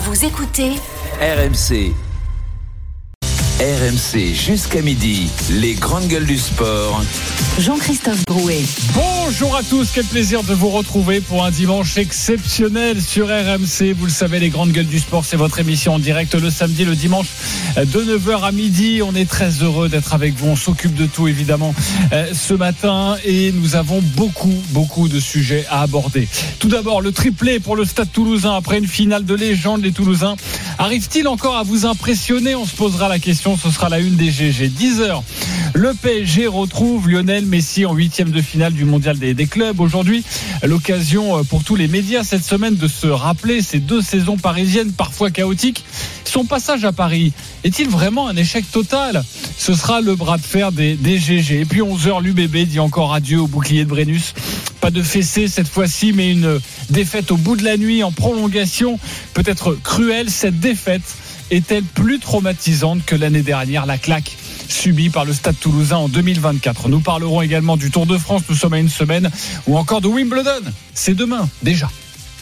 Vous écoutez RMC. RMC jusqu'à midi, les grandes gueules du sport. Jean-Christophe Drouet. Bonjour à tous, quel plaisir de vous retrouver pour un dimanche exceptionnel sur RMC. Vous le savez, les grandes gueules du sport, c'est votre émission en direct le samedi, le dimanche de 9h à midi. On est très heureux d'être avec vous, on s'occupe de tout évidemment ce matin et nous avons beaucoup de sujets à aborder. Tout d'abord, le triplé pour le Stade Toulousain après une finale de légende. Les Toulousains arrivent-ils encore à vous impressionner? On se posera la question, ce sera la une des GG. 10h, le PSG retrouve Lionel Messi en 8e de finale du mondial des clubs. Aujourd'hui, l'occasion pour tous les médias cette semaine de se rappeler ces 2 saisons parisiennes parfois chaotiques. Son passage à Paris est-il vraiment un échec total? Ce sera le bras de fer des GG. Et puis 11h, l'UBB dit encore adieu au bouclier de Brennus. Pas de fessée cette fois-ci, mais une défaite au bout de la nuit en prolongation. Peut-être cruelle, cette défaite est-elle plus traumatisante que l'année dernière, la claque subie par le Stade Toulousain en 2024? Nous parlerons également du Tour de France, nous sommes à une semaine, ou encore de Wimbledon, c'est demain déjà.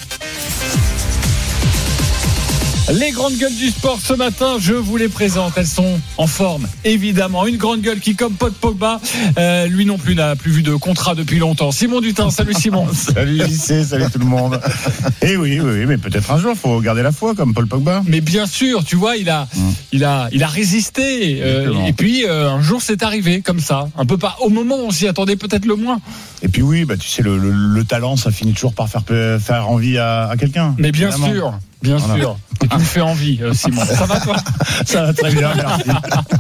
Les grandes gueules du sport ce matin, je vous les présente, elles sont en forme, évidemment. Une grande gueule qui, comme Paul Pogba, lui non plus n'a plus vu de contrat depuis longtemps. Simon Dutin, salut Simon. Salut JC, salut tout le monde. Et oui, mais peut-être un jour, il faut garder la foi comme Paul Pogba. Mais bien sûr, tu vois, il a résisté. Et puis un jour, c'est arrivé comme ça, un peu pas au moment où on s'y attendait peut-être le moins. Et puis oui, tu sais, le talent, ça finit toujours par faire envie à quelqu'un. Mais bien sûr. Bien sûr. Et tu me fais envie, Simon. Ça va toi? Ça va très bien, merci.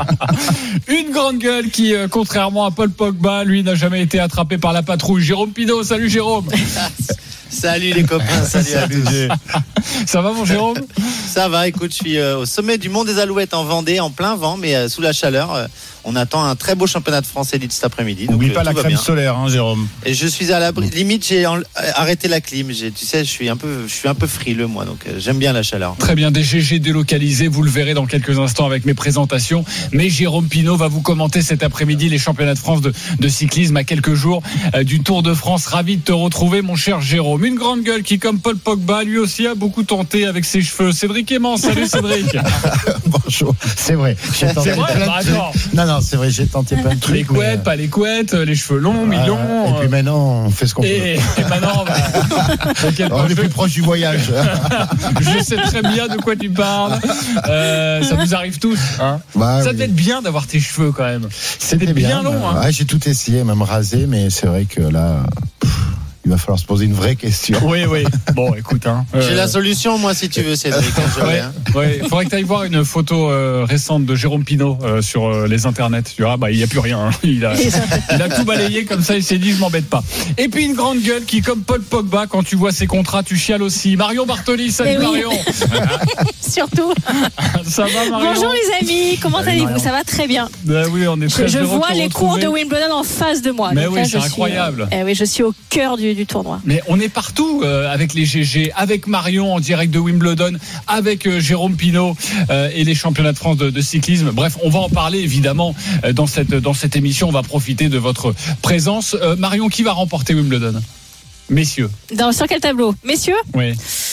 Une grande gueule qui, contrairement à Paul Pogba, lui n'a jamais été attrapé par la patrouille. Jérôme Pinault, salut Jérôme. Salut les copains, salut à tous. Ça va mon Jérôme? Ça va, écoute, je suis au sommet du Mont des Alouettes en Vendée, en plein vent, mais sous la chaleur. On attend un très beau championnat de France élite cet après-midi. N'oublie pas la crème solaire, Jérôme. Et je suis à l'abri. Limite, j'ai arrêté la clim. Tu sais, je suis un peu frileux moi, donc j'aime bien la chaleur. Très bien, des GG délocalisés, vous le verrez dans quelques instants avec mes présentations. Mais Jérôme Pinault va vous commenter cet après-midi les championnats de France de cyclisme à quelques jours du Tour de France. Ravi de te retrouver, mon cher Jérôme. Une grande gueule qui, comme Paul Pogba, lui aussi a beaucoup tenté avec ses cheveux. Cédric Aimant, salut Cédric. Bonjour, c'est vrai. C'est vrai, Non, c'est vrai, j'ai tenté plein de trucs. Les couettes, pas les couettes, les cheveux longs, mi-longs. Et puis maintenant, on fait ce qu'on peut. Et maintenant, on est plus proche du voyage. Je sais très bien de quoi tu parles. Ça nous arrive tous. Hein. Ça devait être bien d'avoir tes cheveux quand même. C'était bien long. Hein. Ouais, j'ai tout essayé, même rasé, mais c'est vrai que là... il va falloir se poser une vraie question. Oui. Bon, écoute. J'ai la solution, moi, si tu veux, Cédric. Il faudrait que tu ailles voir une photo récente de Jérôme Pinault sur les internets. Tu verras, il n'y a plus rien. Hein. Il a tout balayé comme ça, il s'est dit, je m'embête pas. Et puis une grande gueule qui, comme Paul Pogba, quand tu vois ses contrats, tu chiales aussi. Marion Bartoli, salut Marion. Surtout. Ça va, Marion? Bonjour les amis, comment allez-vous? Marion. Ça va très bien. Oui, on est très je heureux vois de te les cours retrouver. de Wimbledon en face de moi. Mais donc oui, là, c'est incroyable. Oui, je suis au cœur du tournoi. Mais on est partout avec les GG, avec Marion en direct de Wimbledon, avec Jérôme Pinault et les championnats de France de cyclisme. Bref, on va en parler évidemment dans cette émission. On va profiter de votre présence. Marion, qui va remporter Wimbledon? Messieurs. Sur quel tableau? Messieurs? Oui.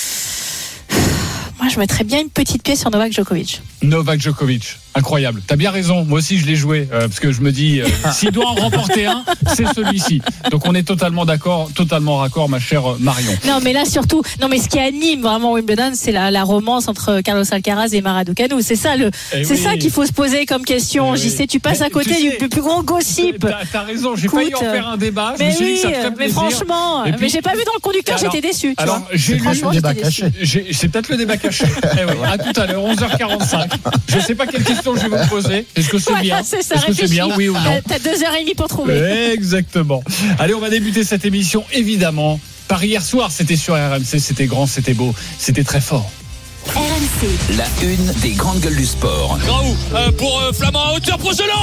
Moi, je mettrais bien une petite pièce sur Novak Djokovic. Novak Djokovic, incroyable. T'as bien raison. Moi aussi, je l'ai joué parce que je me dis, s'il doit en remporter un, c'est celui-ci. Donc, on est totalement d'accord, totalement raccord, ma chère Marion. Non, mais là surtout, ce qui anime vraiment Wimbledon, c'est la romance entre Carlos Alcaraz et Mara Raducanu. C'est ça ça qu'il faut se poser comme question. J'y sais, tu passes à côté du plus grand gossip. T'as raison. J'ai failli en faire un débat. Mais je me suis dit que ça te ferait plaisir. Mais franchement, mais j'ai pas vu dans le conducteur, j'étais déçu. Alors, j'ai lu le débat caché. C'est peut-être le débat caché. À tout à l'heure, 11h45. Je ne sais pas quelle question je vais vous poser. Est-ce que c'est bien? C'est ça, est-ce que c'est bien, oui ou non? T'as 2h30 pour trouver. Exactement. Allez, on va débuter cette émission, évidemment. Par hier soir, c'était sur RMC, c'était grand, c'était beau, c'était très fort. RMC. La une des grandes gueules du sport. Graou pour Flamand à hauteur pour Gelon.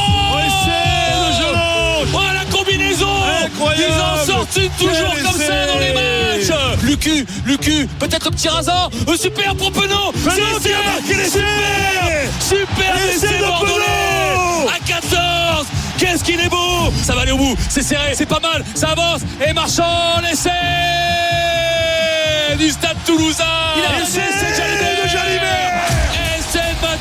Oh, la combinaison. Incroyable. Ils en sortent toujours comme ça dans les matchs. Lucu, peut-être un petit rasant. Super pour Penaud. Super essai bordelais à 14. Qu'est-ce qu'il est beau. Ça va aller au bout, c'est serré, c'est pas mal, ça avance. Et Marchand, l'essai du Stade Toulousain. Il a c'est Jalibert de Jalibert.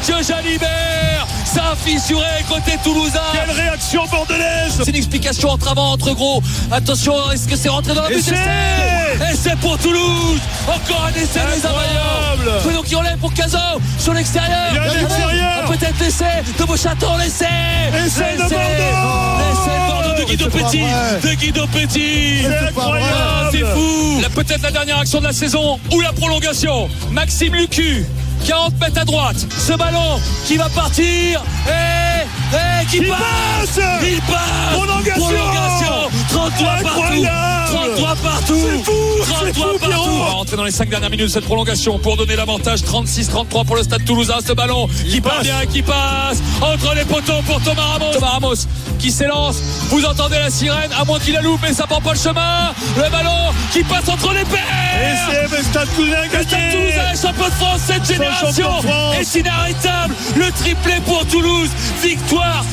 Mathieu Jalibert, ça a fissuré côté toulousain. Quelle réaction bordelaise! C'est une explication entre avant, entre gros. Attention, est-ce que c'est rentré dans la but? Et c'est pour Toulouse. Encore un essai des Availlants. Pedon qui enlève pour Cazot sur l'extérieur. Il y a un extérieur. Peut-être l'essai de Beauchaton, l'essai de Bordeaux. De Guido Petit. De Guido Petit. C'est incroyable. C'est fou. Peut-être la dernière action de la saison ou la prolongation. Maxime Lucu, 40 mètres à droite. Ce ballon qui va partir. Et qui passe. Il passe. Prolongation. 33 partout. C'est fou, partout. On va rentrer dans les 5 dernières minutes de cette prolongation pour donner l'avantage. 36-33 pour le Stade Toulousain. Ce ballon qui passe entre les poteaux pour Thomas Ramos. Thomas Ramos qui s'élance. Vous entendez la sirène, à moins qu'il la loupe, mais ça prend pas le chemin. Le ballon qui passe entre les paires. Et c'est le Stade Toulousain gagné. Le Stade Toulousain est champion de France. Cette génération est inarrêtable. Le triplé pour Toulouse. Victoire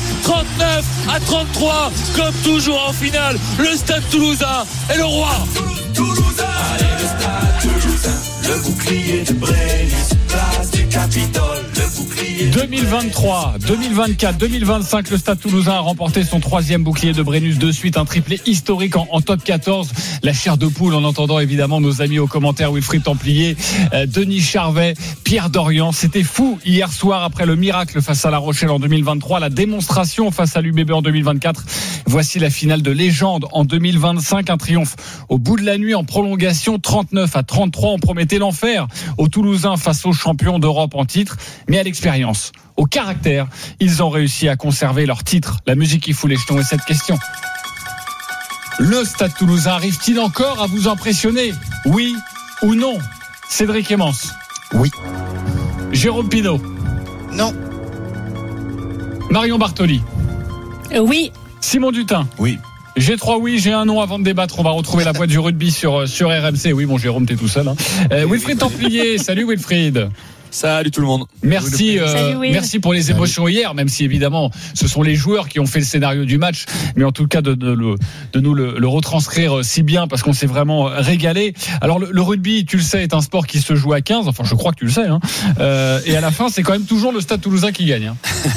39-33. Comme toujours en finale, le Stade Toulousain est le roi. Toulousain, allez le Stade Toulousain, le bouclier de Brennus, place du Capitole, le bouclier. 2023, 2024, 2025, le Stade Toulousain a remporté son 3e bouclier de Brennus de suite, un triplé historique en top 14. La chair de poule en entendant évidemment nos amis aux commentaires, Wilfried Templier, Denis Charvet, Pierre Dorian. C'était fou hier soir après le miracle face à La Rochelle en 2023, la démonstration face à l'UBB en 2024. Voici la finale de légende en 2025, un triomphe au bout de la nuit en prolongation, 39-33. On promettait l'enfer aux Toulousains face aux champions d'Europe en titre, mais à l'expérience, au caractère, ils ont réussi à conserver leur titre. La musique qui fout les jetons est cette question. Le Stade Toulousain arrive-t-il encore à vous impressionner? Oui ou non? Cédric Emmens? Oui. Jérôme Pinault? Non. Marion Bartoli? Oui. Simon Dutin? Oui. J'ai 3 oui, j'ai un non avant de débattre. On va retrouver la boîte du rugby sur RMC. Oui, bon, Jérôme, t'es tout seul. Hein. Wilfried Templier, salut Wilfried. Salut tout le monde. Merci, merci pour les émotions hier, même si évidemment ce sont les joueurs qui ont fait le scénario du match, mais en tout cas de nous le retranscrire si bien parce qu'on s'est vraiment régalé. Alors le rugby, tu le sais, est un sport qui se joue à 15, enfin je crois que tu le sais, hein. Et à la fin c'est quand même toujours le Stade Toulousain qui gagne. Hein.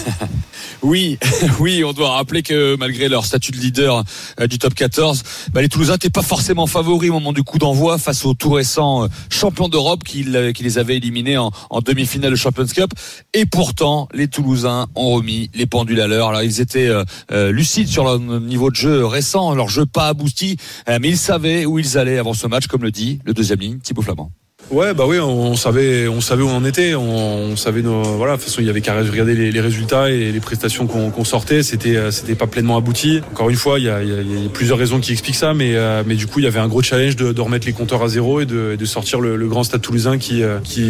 Oui, on doit rappeler que malgré leur statut de leader du top 14, les Toulousains n'étaient pas forcément favoris au moment du coup d'envoi face au tout récent champion d'Europe qui les avait éliminés en demi-finale de Champions Cup. Et pourtant, les Toulousains ont remis les pendules à l'heure. Alors ils étaient lucides sur leur niveau de jeu récent, leur jeu pas abouti, mais ils savaient où ils allaient avant ce match, comme le dit le deuxième ligne, Thibaut Flamand. Ouais, oui, on savait où on était, on savait voilà, de toute façon, il y avait qu'à regarder les résultats et les prestations qu'on sortait, c'était pas pleinement abouti. Encore une fois, il y a plusieurs raisons qui expliquent ça, mais du coup, il y avait un gros challenge de remettre les compteurs à zéro et de sortir le grand Stade Toulousain qui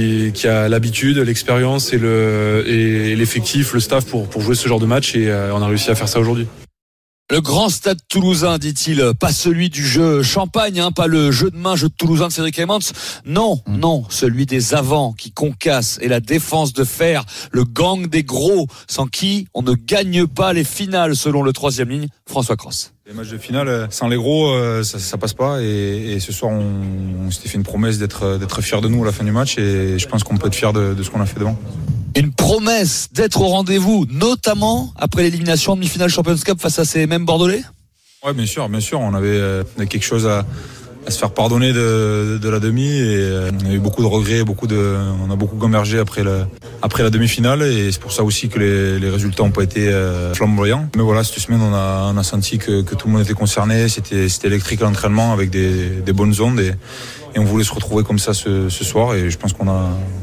a l'habitude, l'expérience et l'effectif, le staff pour jouer ce genre de match, et on a réussi à faire ça aujourd'hui. Le grand Stade Toulousain, dit-il, pas celui du jeu champagne, hein, pas le jeu de main, jeu de Toulousain de Cédric Emmens. Non, celui des avants qui concassent et la défense de fer, le gang des gros, sans qui on ne gagne pas les finales, selon le troisième ligne, François Cross. Les matchs de finale, sans les gros, ça passe pas. Et ce soir, on s'était fait une promesse d'être fiers de nous à la fin du match, et je pense qu'on peut être fiers de ce qu'on a fait devant. Une promesse d'être au rendez-vous, notamment après l'élimination en demi-finale Champions Cup face à ces mêmes Bordelais. Ouais, bien sûr. On avait quelque chose à se faire pardonner de la demi, et on a eu beaucoup de regrets, on a beaucoup gambergé après la demi-finale, et c'est pour ça aussi que les résultats n'ont pas été flamboyants. Mais voilà, cette semaine on a senti que tout le monde était concerné, c'était électrique à l'entraînement avec des bonnes ondes, et on voulait se retrouver comme ça ce soir, et je pense qu'on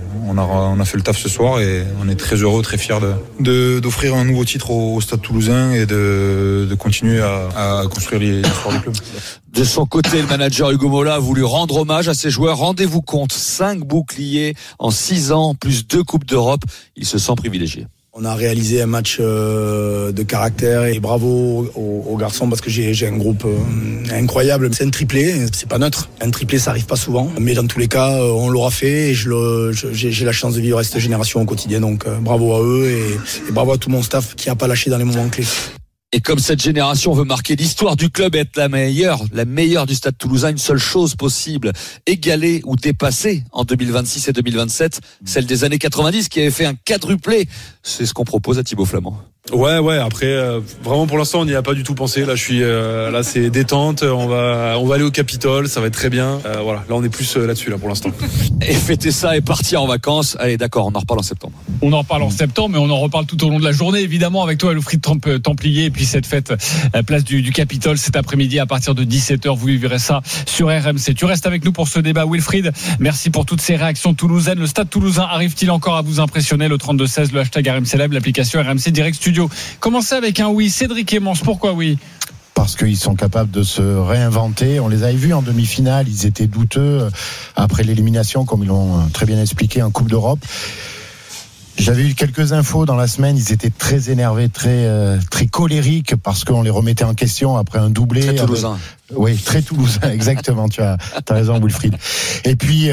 a fait le taf ce soir, et on est très heureux, très fiers d'offrir un nouveau titre au Stade Toulousain et de continuer à construire l'histoire du club. De son côté, le manager Hugo Mola a voulu rendre hommage à ses joueurs. Rendez-vous compte, 5 boucliers en 6 ans, plus 2 Coupes d'Europe. Il se sent privilégié. On a réalisé un match de caractère, et bravo aux garçons, parce que j'ai un groupe incroyable. C'est un triplé, c'est pas neutre. Un triplé, ça arrive pas souvent, mais dans tous les cas, on l'aura fait, et j'ai la chance de vivre cette génération au quotidien. Donc bravo à eux, et bravo à tout mon staff qui a pas lâché dans les moments clés. Et comme cette génération veut marquer l'histoire du club et être la meilleure du Stade Toulousain, une seule chose possible, égaler ou dépasser en 2026 et 2027, celle des années 90 qui avait fait un quadruplé. C'est ce qu'on propose à Thibaut Flamand. Ouais. Après, vraiment pour l'instant, on n'y a pas du tout pensé. Là, là, c'est détente. On va aller au Capitole, ça va être très bien. Voilà, là, on est plus là-dessus là pour l'instant. Et fêter ça et partir en vacances. Allez, d'accord, on en reparle en septembre. On en reparle en septembre, mais on en reparle tout au long de la journée, évidemment, avec toi, Wilfried Templier, et puis cette fête place du Capitole cet après-midi à partir de 17h. Vous vivrez ça sur RMC. Tu restes avec nous pour ce débat, Wilfried. Merci pour toutes ces réactions toulousaines. Le Stade Toulousain arrive-t-il encore à vous impressionner? Le 32-16, le hashtag RMC Live, l'application RMC Direct Studio. Commencez avec un oui. Cédric Emmons, pourquoi oui? Parce qu'ils sont capables de se réinventer. On les avait vus en demi-finale, ils étaient douteux après l'élimination, comme ils l'ont très bien expliqué en Coupe d'Europe. J'avais eu quelques infos dans la semaine, ils étaient très énervés, très colériques parce qu'on les remettait en question après un doublé. Très toulousain. Oui, très toulousain, exactement. Tu as raison, Wilfried. Et puis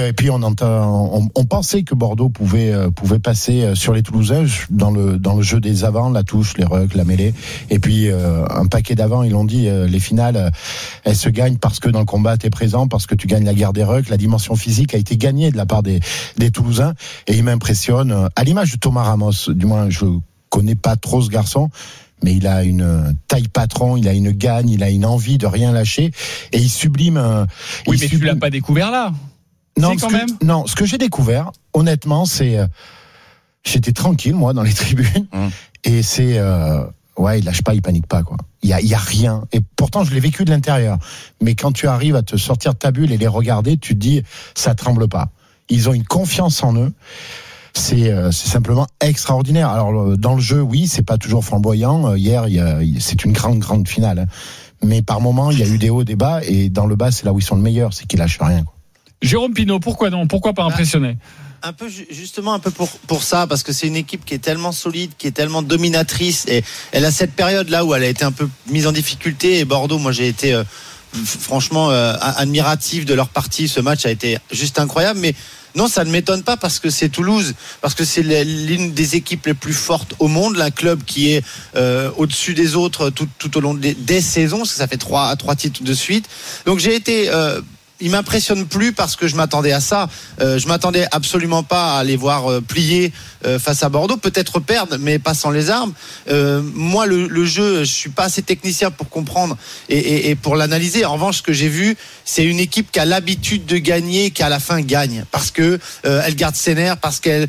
on pensait que Bordeaux pouvait passer sur les Toulousains dans le jeu des avants, la touche, les rucks, la mêlée. Et puis un paquet d'avants, ils l'ont dit, les finales, elles se gagnent parce que dans le combat t'es présent, parce que tu gagnes la guerre des rucks. La dimension physique a été gagnée de la part des Toulousains et il m'impressionne à l'image de Thomas Ramos. Du moins, je connais pas trop ce garçon. Mais il a une taille patron, il a une gagne, il a une envie de rien lâcher et il sublime. Oui, mais tu l'as pas découvert là. Non, ce que j'ai découvert, honnêtement, c'est j'étais tranquille moi dans les tribunes et c'est il lâche pas, il panique pas quoi. Il y a rien et pourtant je l'ai vécu de l'intérieur. Mais quand tu arrives à te sortir de ta bulle et les regarder, tu te dis ça tremble pas. Ils ont une confiance en eux. C'est simplement extraordinaire. Alors dans le jeu, oui, c'est pas toujours flamboyant. Hier, c'est une grande finale. Hein. Mais par moments, il y a eu des hauts, des bas, et dans le bas, c'est là où ils sont le meilleur, c'est qu'ils lâchent rien. Quoi. Jérôme Pinault, pourquoi non? Pourquoi pas impressionné? Un peu pour ça, parce que c'est une équipe qui est tellement solide, qui est tellement dominatrice, et elle a cette période là où elle a été un peu mise en difficulté. Et Bordeaux, moi j'ai été franchement admiratif de leur partie. Ce match a été juste incroyable, mais non, ça ne m'étonne pas parce que c'est Toulouse, parce que c'est l'une des équipes les plus fortes au monde, un club qui est au-dessus des autres tout au long des saisons, parce que ça fait trois titres de suite. Donc j'ai été il m'impressionne plus parce que je m'attendais à ça. Je m'attendais absolument pas à les voir plier face à Bordeaux, peut-être perdre, mais pas sans les armes. Moi, le jeu, je suis pas assez technicien pour comprendre et pour l'analyser. En revanche, ce que j'ai vu, c'est une équipe qui a l'habitude de gagner, qui à la fin gagne, parce que elle garde ses nerfs, parce qu'elle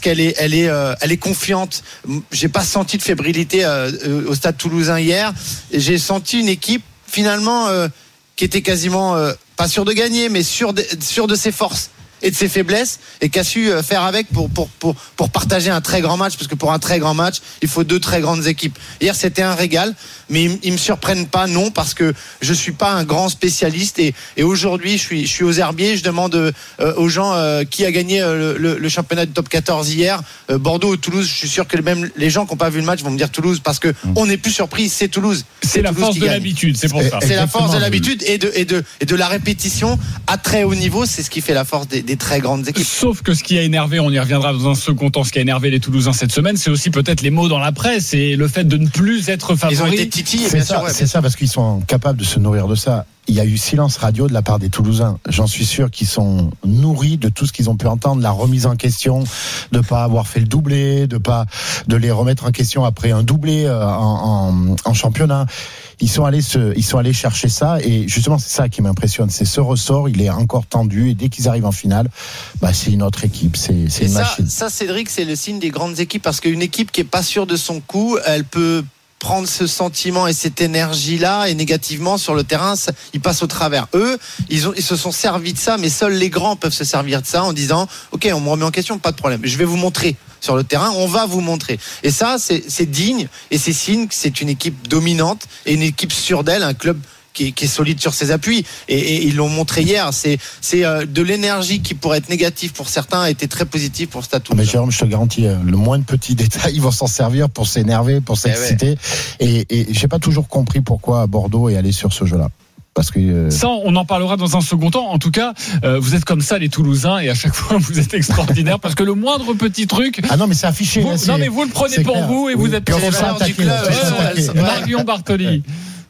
est confiante. J'ai pas senti de fébrilité au Stade Toulousain hier. J'ai senti une équipe finalement qui était quasiment pas sûr de gagner, mais sûr de ses forces et de ses faiblesses, et qui a su faire avec pour partager un très grand match, parce que pour un très grand match, il faut deux très grandes équipes. Hier, c'était un régal, mais ils me surprennent pas, non, parce que je suis pas un grand spécialiste, et aujourd'hui, je suis aux herbiers, je demande aux gens qui a gagné le championnat du top 14 hier, Bordeaux ou Toulouse. Je suis sûr que même les gens qui n'ont pas vu le match vont me dire Toulouse, parce que on n'est plus surpris, c'est Toulouse. C'est la Toulouse force de l'habitude, c'est pour ça. C'est la force de l'habitude et de la répétition à très haut niveau, c'est ce qui fait la force des très grandes équipes. Sauf que ce qui a énervé, on y reviendra dans un second temps, ce qui a énervé les Toulousains cette semaine, c'est aussi peut-être les mots dans la presse et le fait de ne plus être favoris. Ils ont été titillés, bien sûr. C'est ça, parce qu'ils sont capables de se nourrir de ça. Il y a eu silence radio de la part des Toulousains. J'en suis sûr qu'ils sont nourris de tout ce qu'ils ont pu entendre, la remise en question, de pas avoir fait le doublé, de les remettre en question après un doublé en championnat. Ils sont allés chercher ça, et justement c'est ça qui m'impressionne, c'est ce ressort, il est encore tendu, et dès qu'ils arrivent en finale, c'est une autre équipe, c'est une machine. Ça, Cédric, c'est le signe des grandes équipes, parce qu'une équipe qui est pas sûre de son coup, elle peut prendre ce sentiment et cette énergie-là, et négativement sur le terrain, ils passent au travers. Eux, ils se sont servis de ça, mais seuls les grands peuvent se servir de ça en disant ok, on me remet en question, pas de problème, je vais vous montrer sur le terrain, on va vous montrer. Et ça, c'est digne, et c'est signe que c'est une équipe dominante et une équipe sûre d'elle, un club qui est solide sur ses appuis, et ils l'ont montré hier. C'est de l'énergie qui pourrait être négative pour certains, a été très positive pour Stade Toulousain. Mais Jérôme, je te garantis, le moins de petits détails, ils vont s'en servir pour s'énerver, pour s'exciter. Et j'ai pas toujours compris pourquoi Bordeaux est allé sur ce jeu-là. Parce que ça, on en parlera dans un second temps. En tout cas, vous êtes comme ça, les Toulousains, et à chaque fois, vous êtes extraordinaires parce que le moindre petit truc. Ah non, mais c'est affiché. Non, mais vous le prenez pour vous et vous êtes. Marion Bartoli.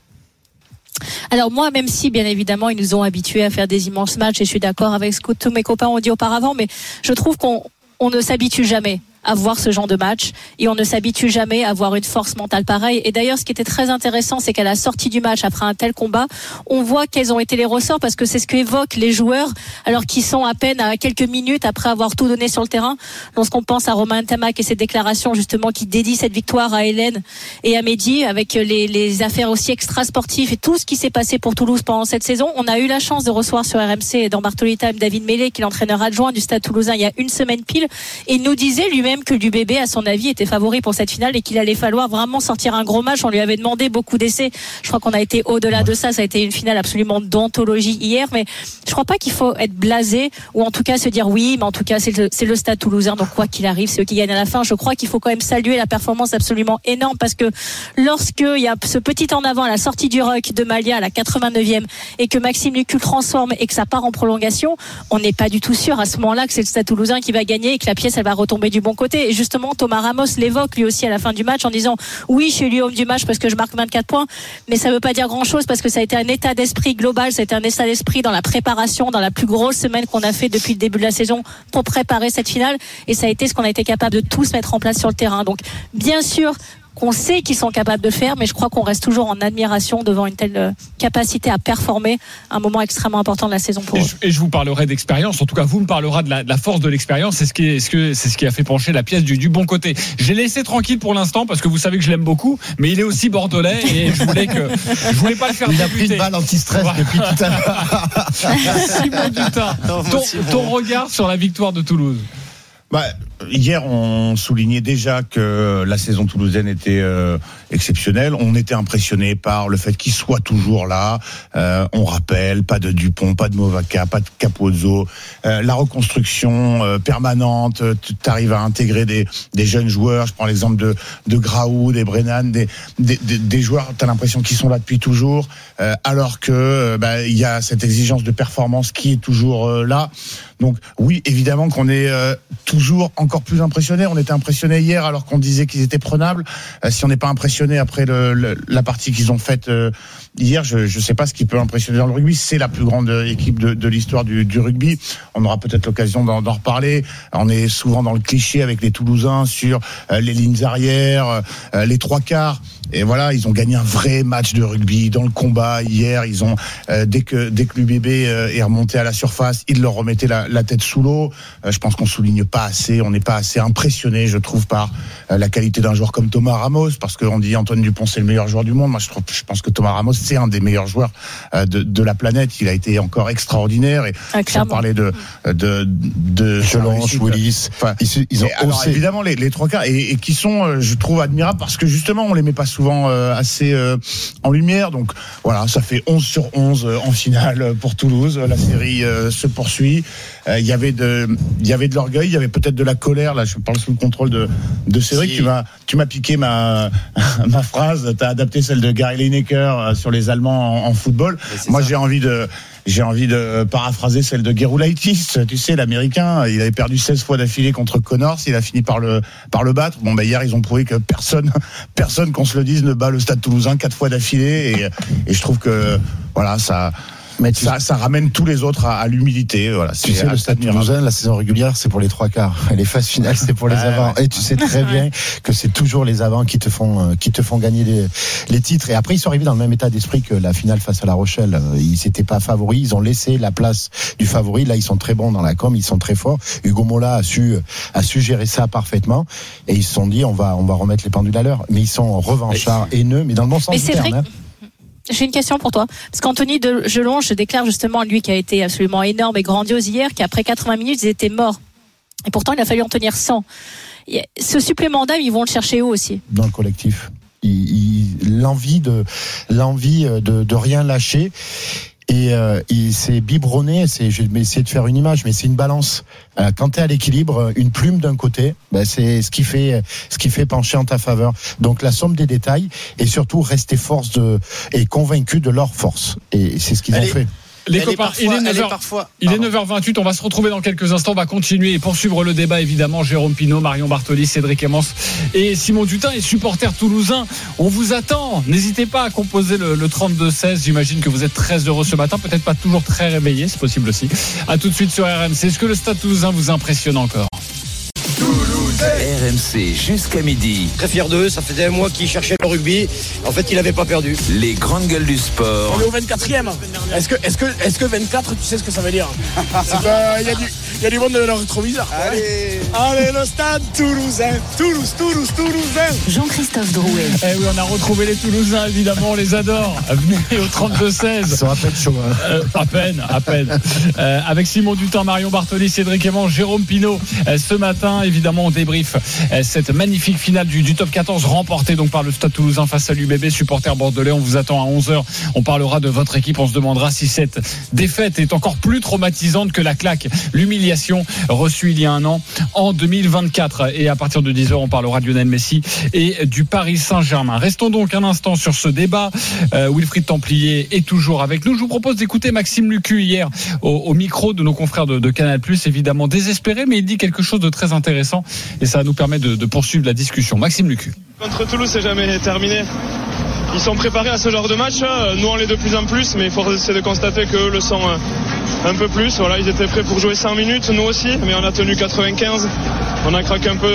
Alors moi, même si bien évidemment ils nous ont habitués à faire des immenses matchs, et je suis d'accord avec ce que tous mes copains ont dit auparavant, mais je trouve qu'on ne s'habitue jamais à voir ce genre de match et on ne s'habitue jamais à voir une force mentale pareille. Et d'ailleurs, ce qui était très intéressant, c'est qu'à la sortie du match, après un tel combat, on voit quels ont été les ressorts, parce que c'est ce qu'évoquent les joueurs, alors qu'ils sont à peine à quelques minutes après avoir tout donné sur le terrain. Lorsqu'on pense à Romain Ntamak et ses déclarations justement qui dédient cette victoire à Hélène et à Mehdi, avec les affaires aussi extra-sportives et tout ce qui s'est passé pour Toulouse pendant cette saison. On a eu la chance de recevoir sur RMC dans Bartoli Time David Mellé, qui est l'entraîneur adjoint du Stade Toulousain, il y a une semaine pile, et il nous disait lui-même que du bébé, à son avis, était favori pour cette finale et qu'il allait falloir vraiment sortir un gros match. On lui avait demandé beaucoup d'essais. Je crois qu'on a été au-delà de ça. Ça a été une finale absolument d'anthologie hier, mais je crois pas qu'il faut être blasé ou en tout cas se dire oui, mais en tout cas c'est le Stade Toulousain, donc quoi qu'il arrive, c'est eux qui gagnent à la fin. Je crois qu'il faut quand même saluer la performance absolument énorme, parce que lorsqu'il y a ce petit en avant à la sortie du ruck de Malia à la 89e et que Maxime Lucu transforme et que ça part en prolongation, on n'est pas du tout sûr à ce moment-là que c'est le Stade Toulousain qui va gagner et que la pièce elle va retomber du bon côté. Et justement, Thomas Ramos l'évoque lui aussi à la fin du match en disant oui, je suis lui homme du match parce que je marque 24 points, mais ça veut pas dire grand-chose, parce que ça a été un état d'esprit global, ça a été un état d'esprit dans la préparation, dans la plus grosse semaine qu'on a fait depuis le début de la saison pour préparer cette finale, et ça a été ce qu'on a été capable de tous mettre en place sur le terrain. Donc bien sûr qu'on sait qu'ils sont capables de faire, mais je crois qu'on reste toujours en admiration devant une telle capacité à performer, un moment extrêmement important de la saison pour eux. Et je vous parlerai d'expérience, en tout cas vous me parlerez de la force de l'expérience, c'est ce qui a fait pencher la pièce du bon côté. J'ai laissé tranquille pour l'instant parce que vous savez que je l'aime beaucoup, mais il est aussi bordelais et je voulais pas le faire. Il a pris une balle anti-stress depuis tout à l'heure. Simon Dutin, ton regard sur la victoire de Toulouse. Hier, on soulignait déjà que la saison toulousaine était exceptionnelle. On était impressionné par le fait qu'il soit toujours là. On rappelle, pas de Dupont, pas de Movaca, pas de Capozzo. La reconstruction permanente. Tu arrives à intégrer des jeunes joueurs. Je prends l'exemple de Graou, des Brennan, des joueurs. T'as l'impression qu'ils sont là depuis toujours, alors que il y a cette exigence de performance qui est toujours là. Donc oui, évidemment qu'on est toujours encore plus impressionné. On était impressionné hier alors qu'on disait qu'ils étaient prenables. Si on n'est pas impressionné après la partie qu'ils ont faite hier, je sais pas ce qui peut impressionner dans le rugby. C'est la plus grande équipe de l'histoire du rugby. On aura peut-être l'occasion d'en reparler. On est souvent dans le cliché avec les Toulousains sur les lignes arrières, les trois quarts. Et voilà, ils ont gagné un vrai match de rugby dans le combat hier. Ils ont dès que l'UBB est remonté à la surface, ils leur remettaient la tête sous l'eau. Je pense qu'on souligne pas assez, on n'est pas assez impressionné, je trouve, par la qualité d'un joueur comme Thomas Ramos, parce qu'on dit Antoine Dupont c'est le meilleur joueur du monde. Moi, je pense que Thomas Ramos c'est un des meilleurs joueurs de la planète. Il a été encore extraordinaire. Et sans parler de Jelonche, Willis. Enfin, ils ont alors, évidemment les trois quarts et qui sont, je trouve, admirables parce que justement on les met pas souvent assez en lumière. Donc voilà, ça fait 11/11 en finale pour Toulouse. La série se poursuit. Il y avait de l'orgueil, il y avait peut-être de la colère. Là, je parle sous le contrôle de Cédric. Si. Tu m'as piqué ma phrase. T'as adapté celle de Gary Lineker sur les Allemands en football. Moi, j'ai envie de paraphraser celle de Gerulaitis. Tu sais, l'Américain, il avait perdu 16 fois d'affilée contre Connors. Il a fini par le battre. Bon, hier, ils ont prouvé que personne, qu'on se le dise, ne bat le Stade Toulousain 4 fois d'affilée. Et je trouve que, voilà, ça ramène tous les autres à l'humilité. Voilà, tu sais, le Stade Toulousain, la saison régulière, c'est pour les trois quarts. Et les phases finales, c'est pour les avants. Et tu sais très bien que c'est toujours les avants qui te font gagner les titres. Et après, ils sont arrivés dans le même état d'esprit que la finale face à La Rochelle. Ils n'étaient pas favoris. Ils ont laissé la place du favori. Là, ils sont très bons dans la com. Ils sont très forts. Hugo Mola a su gérer ça parfaitement. Et ils se sont dit, on va remettre les pendules à l'heure. Mais ils sont revanchards, haineux, mais dans le bon sens du terme. J'ai une question pour toi. Parce qu'Anthony de Jelonche déclare justement, lui qui a été absolument énorme et grandiose hier, qu'après 80 minutes, ils étaient morts. Et pourtant, il a fallu en tenir 100. Ce supplément d'âme, ils vont le chercher où aussi ? Dans le collectif. L'envie de rien lâcher. Et c'est biberonné, je vais essayer de faire une image, mais c'est une balance. Quand tu es à l'équilibre, une plume d'un côté, c'est ce qui fait pencher en ta faveur. Donc la somme des détails et surtout rester et convaincu de leur force. Et c'est ce qu'ils ont fait. Les copains, il est 9h28, on va se retrouver dans quelques instants, on va continuer et poursuivre le débat évidemment. Jérôme Pinault, Marion Bartoli, Cédric Emmons et Simon Dutin, et supporters toulousains, on vous attend. N'hésitez pas à composer le 32-16, j'imagine que vous êtes très heureux ce matin, peut-être pas toujours très réveillés, c'est possible aussi. À tout de suite sur RMC. Est-ce que le Stade Toulousain vous impressionne encore? RMC jusqu'à midi. Très fier d'eux, ça faisait un mois qu'ils cherchaient le rugby. En fait, ils n'avaient pas perdu. Les grandes gueules du sport. On est au 24e. Est-ce que 24, tu sais ce que ça veut dire? Il y a du monde de leur rétroviseur. Allez, le Stade Toulousain. Toulousain. Jean-Christophe Drouet. Eh oui, on a retrouvé les Toulousains, évidemment, on les adore. Venez au 32-16. Ils sont à peine chauds. À peine. Avec Simon Dutin, Marion Bartoli, Cédric Emmons, Jérôme Pinault. Ce matin, évidemment, on débrief cette magnifique finale du top 14 remportée donc par le Stade Toulousain face à l'UBB. Supporters bordelais, on vous attend à 11h. On parlera de votre équipe. On se demandera si cette défaite est encore plus traumatisante que la claque, l'humiliation reçue il y a un an en 2024. Et à partir de 10h, on parlera de Lionel Messi et du Paris Saint-Germain. Restons donc un instant sur ce débat. Wilfried Templier est toujours avec nous. Je vous propose d'écouter Maxime Lucu hier au micro de nos confrères de Canal+, évidemment désespéré, mais il dit quelque chose de très intéressant et ça nous permet de poursuivre la discussion. Maxime Lucu. Contre Toulouse, c'est jamais terminé. Ils sont préparés à ce genre de match. Nous, on l'est de plus en plus, mais il faut essayer de constater qu'eux le sont un peu plus. Voilà, ils étaient prêts pour jouer 100 minutes, nous aussi, mais on a tenu 95. On a craqué un peu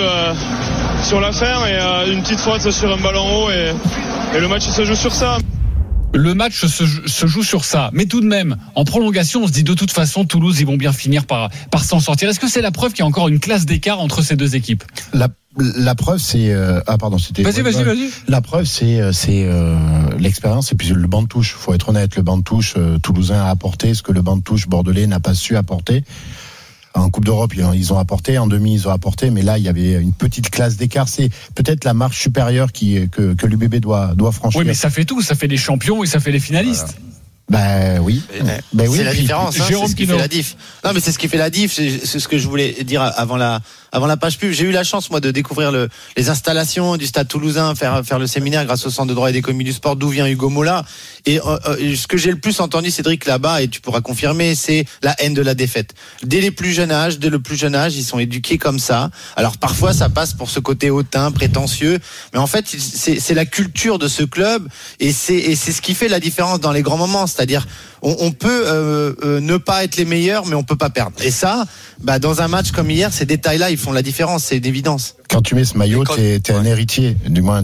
sur la fin et une petite faute sur un ballon haut et le match il se joue sur ça. Le match se joue sur ça, mais tout de même, en prolongation, on se dit de toute façon, Toulouse, ils vont bien finir par s'en sortir. Est-ce que c'est la preuve qu'il y a encore une classe d'écart entre ces deux équipes? La preuve, c'est c'était. Vas-y. La preuve, c'est l'expérience et puis le banc de touche. Faut être honnête, le banc de touche toulousain a apporté ce que le banc de touche bordelais n'a pas su apporter. En Coupe d'Europe, ils ont apporté, en demi, ils ont apporté, mais là, il y avait une petite classe d'écart. C'est peut-être la marche supérieure que l'UBB doit franchir. Oui, mais ça fait tout. Ça fait les champions et ça fait les finalistes. Voilà. Oui. C'est la différence, c'est Jérôme ce qui fait la diff. Non, mais c'est ce qui fait la diff, c'est ce que je voulais dire avant la page pub. J'ai eu la chance, moi, de découvrir les installations du Stade Toulousain, faire le séminaire grâce au Centre de droit et d'économie du sport, d'où vient Hugo Mola. Et ce que j'ai le plus entendu, Cédric, là-bas, et tu pourras confirmer, c'est la haine de la défaite. Dès le plus jeune âge, ils sont éduqués comme ça. Alors parfois, ça passe pour ce côté hautain, prétentieux, mais en fait, c'est la culture de ce club, et c'est ce qui fait la différence dans les grands moments. C'est-à-dire, on peut ne pas être les meilleurs, mais on peut pas perdre. Et ça, dans un match comme hier, ces détails-là, ils font la différence, c'est d'évidence. Quand tu mets ce maillot, t'es un héritier. Du moins,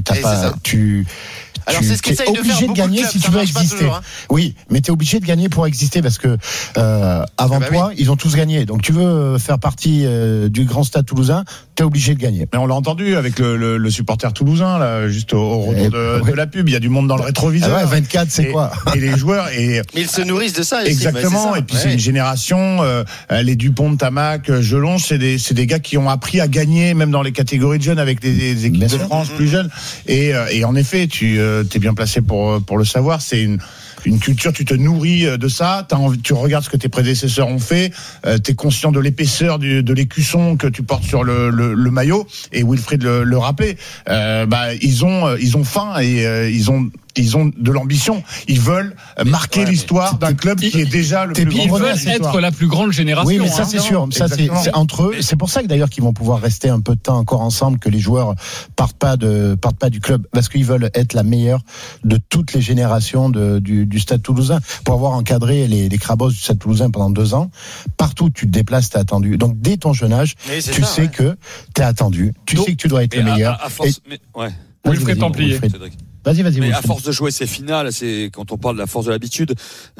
Alors c'est ce qu'essaye de faire beaucoup gagner de clubs, si tu veux exister. Toujours, hein. Oui, mais t'es obligé de gagner pour exister parce que avant toi, ils ont tous gagné. Donc tu veux faire partie du grand Stade Toulousain, t'es obligé de gagner. Mais on l'a entendu avec le supporter toulousain là, juste au retour de la pub. Il y a du monde dans le rétroviseur. 24, c'est quoi? Et les joueurs mais ils se nourrissent de ça. Exactement. Aussi, et puis c'est une génération. Les Dupont, Tamac, Jelonge, c'est des gars qui ont appris à gagner même dans les catégories de jeunes avec des équipes de France plus jeunes. Et en effet, t'es bien placé pour le savoir. C'est une culture, tu te nourris de ça, tu regardes ce que tes prédécesseurs ont fait, t'es conscient de l'épaisseur de l'écusson que tu portes sur le maillot, et Wilfried le rappelait, ils ont faim et ils ont de l'ambition. Ils veulent marquer l'histoire d'un club qui est déjà le plus grand. Ils veulent être la plus grande génération. Oui, mais ça c'est sûr. Ça c'est entre eux. C'est pour ça que d'ailleurs qu'ils vont pouvoir rester un peu de temps encore ensemble, que les joueurs partent pas du club, parce qu'ils veulent être la meilleure de toutes les générations du Stade Toulousain. Pour avoir encadré les Crabos du Stade Toulousain pendant 2 ans, partout où tu te déplaces, t'es attendu. Donc dès ton jeune âge, tu sais que t'es attendu. Tu sais que tu dois être le meilleur. Wilfried Templier. Vas-y. Mais à force de jouer ces finales, c'est quand on parle de la force de l'habitude.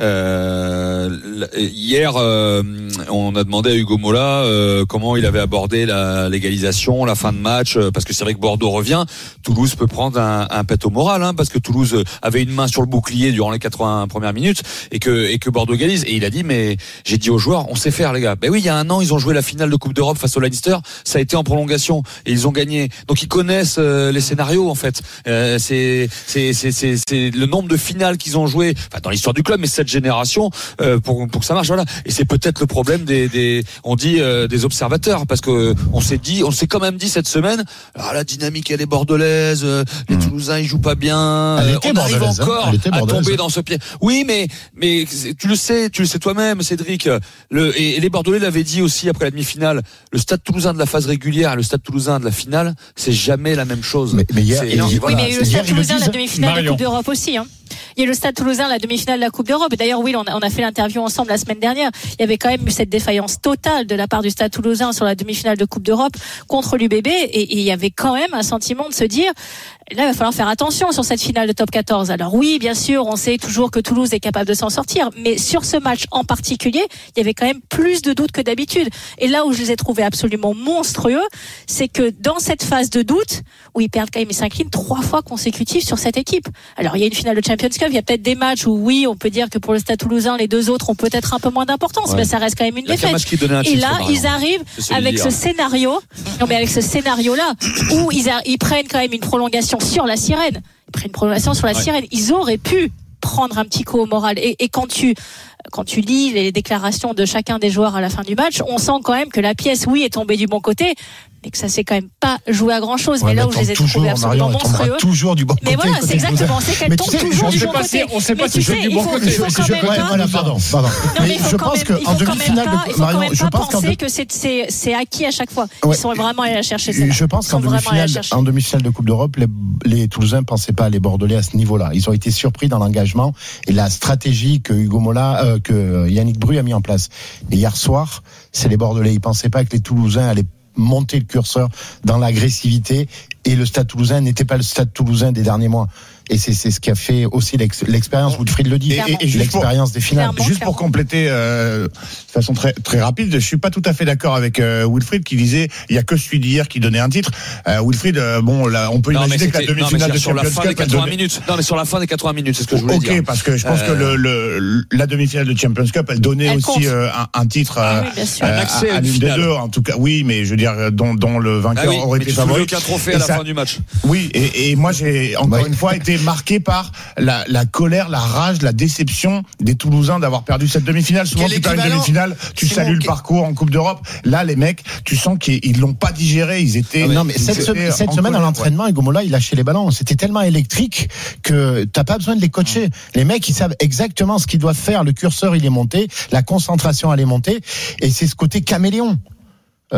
Hier, on a demandé à Hugo Mola comment il avait abordé la légalisation, la fin de match, parce que c'est vrai que Bordeaux revient. Toulouse peut prendre un pet au moral, parce que Toulouse avait une main sur le bouclier durant les 80 premières minutes et que Bordeaux égalise. Et il a dit, mais j'ai dit aux joueurs, on sait faire les gars. Ben oui, il y a un an, ils ont joué la finale de Coupe d'Europe face au Leinster. Ça a été en prolongation et ils ont gagné. Donc ils connaissent les scénarios en fait. le nombre de finales qu'ils ont joué, enfin dans l'histoire du club, mais cette génération pour que ça marche. Voilà. Et c'est peut-être le problème des observateurs, parce que on s'est quand même dit cette semaine, la dynamique elle est bordelaise, les Toulousains ils jouent pas bien, on arrive encore à tomber dans ce pied. Oui, mais tu le sais toi-même, Cédric. Et les Bordelais l'avaient dit aussi après la demi-finale. Le Stade Toulousain de la phase régulière et le Stade Toulousain de la finale, c'est jamais la même chose. Mais il y a eu le Stade Toulousain de la demi-finale de la Coupe d'Europe aussi. Il y a eu le Stade Toulousain, la demi-finale de la Coupe d'Europe. Et d'ailleurs, oui, on a fait l'interview ensemble la semaine dernière. Il y avait quand même eu cette défaillance totale de la part du Stade Toulousain sur la demi-finale de Coupe d'Europe contre l'UBB. Et il y avait quand même un sentiment de se dire, là, il va falloir faire attention sur cette finale de top 14. Alors oui, bien sûr, on sait toujours que Toulouse est capable de s'en sortir. Mais sur ce match en particulier, il y avait quand même plus de doutes que d'habitude. Et là où je les ai trouvés absolument monstrueux, c'est que dans cette phase de doute, où ils perdent quand même, ils s'inclinent 3 fois consécutifs sur cette équipe. Alors il y a une finale de Champions Cup, il y a peut-être des matchs où oui, on peut dire que pour le Stade Toulousain, les 2 autres ont peut-être un peu moins d'importance, mais ça reste quand même une défaite. Et là, ils arrivent avec ce scénario, avec ce scénario-là, où ils prennent quand même une prolongation sur la sirène. Ils auraient pu prendre un petit coup au moral. Et quand tu lis les déclarations de chacun des joueurs à la fin du match, on sent quand même que la pièce, oui, est tombée du bon côté, mais que ça s'est quand même pas joué à grand chose. Mais là où je les ai trouvés absolument monstrueux. Toujours du bon côté. Mais voilà, c'est exactement, c'est qu'elle tombe toujours du bon côté. On sait pas si c'est du bon côté. Pardon. Mais je pense qu'en demi-finale de Marion, je pense que c'est acquis à chaque fois. Ils sont vraiment allés la chercher. Je pense qu'en demi-finale de Coupe d'Europe, les Toulousains ne pensaient pas les Bordelais à ce niveau-là. Ils ont été surpris dans l'engagement et la stratégie que Hugo Mola, que Yannick Bru a mis en place. Et hier soir, c'est les Bordelais. Ils pensaient pas que les Toulousains allaient monter le curseur dans l'agressivité, et le Stade Toulousain n'était pas le Stade Toulousain des derniers mois. Et c'est ce qui a fait aussi l'expérience, Wilfried le dit, et l'expérience des finales. Juste pour compléter de façon très, très rapide, je suis pas tout à fait d'accord avec Wilfried qui disait il y a que celui d'hier qui donnait un titre. Wilfried, là, on peut imaginer que la demi-finale de Champions Cup... Non, mais sur la fin des 80 minutes, c'est ce que je voulais dire. Ok, parce que je pense que la demi-finale de Champions Cup, elle donnait aussi un titre à l'une des deux, en tout cas. Oui, mais je veux dire, dont le vainqueur aurait été favori. Aucun trophée à la fin du match. Oui, et moi j'ai encore une fois été marqué par la colère, la rage, la déception des Toulousains d'avoir perdu cette demi-finale. Souvent, tu perds une demi-finale, tu salues le parcours en Coupe d'Europe. Là, les mecs, tu sens qu'ils l'ont pas digéré. Ils étaient. Non, mais cette semaine à l'entraînement, Hugo Mola, il lâchait les ballons. C'était tellement électrique que t'as pas besoin de les coacher. Les mecs, ils savent exactement ce qu'ils doivent faire. Le curseur, il est monté, la concentration, elle est montée, et c'est ce côté caméléon. Il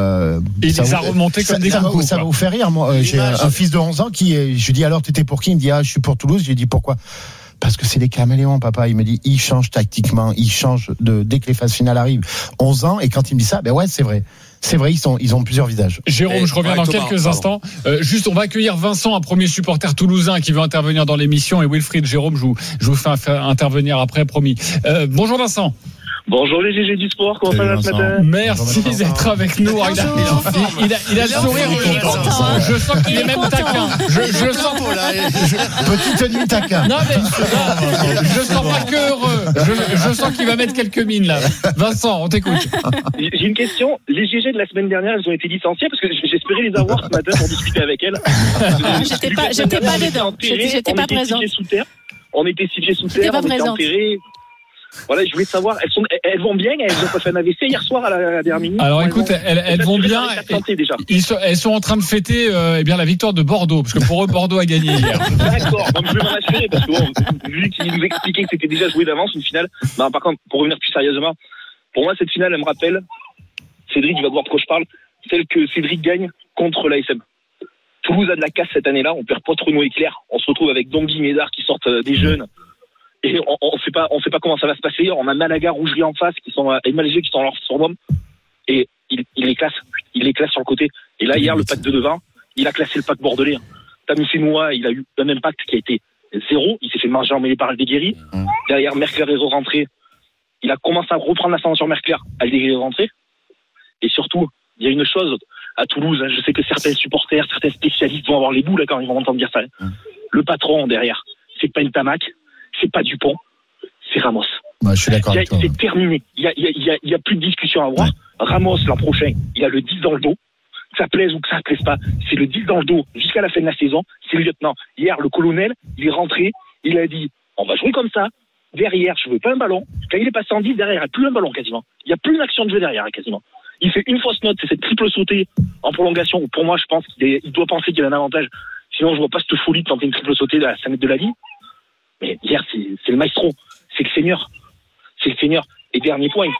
les a remontés comme des coucous. Ça va vous faire rire. Moi, j'ai un fils de 11 ans je lui dis alors t'étais pour qui? Il me dit je suis pour Toulouse. Je lui dis pourquoi? Parce que c'est des caméléons, papa. Il me dit ils changent tactiquement, ils changent dès que les phases finales arrivent. 11 ans, et quand il me dit ça, ouais, c'est vrai. C'est vrai, ils ont plusieurs visages. Jérôme, je reviens dans quelques instants. Juste, on va accueillir Vincent, un premier supporter toulousain qui veut intervenir dans l'émission, et Wilfried, Jérôme, je vous fais intervenir après, promis. Bonjour Vincent. Bonjour les GG du sport, comment ça va ce matin? Merci d'être avec nous. Il a le sourire. Je sens qu'il est même taquin. Je sens petite nuit taquin. Non mais je sens pas que heureux. Je sens qu'il va mettre quelques mines là. Vincent, on t'écoute. J'ai une question. Les GG de la semaine dernière, elles ont été licenciées parce que j'espérais les avoir ce matin pour discuter avec elles. J'étais pas dedans. J'étais pas présente. On était situés sous terre. On était enterrés. Voilà, je voulais savoir, elles vont bien, elles ont pas fait un AVC hier soir à la dernière minute. Alors écoute, elles vont bien. Elles sont en train de fêter la victoire de Bordeaux, parce que pour eux, Bordeaux a gagné hier. D'accord, donc je vais m'en assurer, parce que vu qu'il nous expliquait que c'était déjà joué d'avance une finale. Par contre, pour revenir plus sérieusement, pour moi cette finale, elle me rappelle, Cédric, il va voir de quoi je parle, celle que Cédric gagne contre l'ASM. Toulouse a de la casse cette année-là, on perd pas Renaud et Claire, on se retrouve avec Dongui, Médard qui sortent des jeunes. Et on sait pas comment ça va se passer. On a Malaga, Rougerie en face et Malgé qui sont leur surnom. Et il les classe sur le côté. Et là, hier, le pack de devant, il a classé le pack bordelais. Tamifé Moua, il a eu un impact qui a été 0. Il s'est fait manger emmêlé par Aldeguerri. Derrière, Merclair est rentré. Il a commencé à reprendre l'ascendant sur Merclair. Aldeguerri est rentré. Et surtout, il y a une chose à Toulouse. Je sais que certains supporters, certains spécialistes vont avoir les boules quand ils vont entendre dire ça. Le patron derrière, c'est pas une Tamac. C'est pas Dupont, c'est Ramos. Je suis d'accord avec toi. C'est terminé. Il y a plus de discussion à avoir. Ouais. Ramos, l'an prochain, il a le 10 dans le dos. que ça plaise ou que ça plaise pas, c'est le 10 dans le dos jusqu'à la fin de la saison, c'est le lieutenant. Hier, le colonel, il est rentré, il a dit, on va jouer comme ça. Derrière, je veux pas un ballon. Quand il est passé en 10, derrière, il n'y a plus un ballon quasiment. Il n'y a plus une action de jeu derrière quasiment. Il fait une fausse note, c'est cette triple sautée en prolongation. Pour moi, je pense qu'il doit penser qu'il a un avantage. Sinon, je vois pas cette folie de tenter une triple sautée à 5 mètres de la ligne. Mais hier, c'est le maestro, c'est le seigneur. C'est le seigneur. Et dernier point,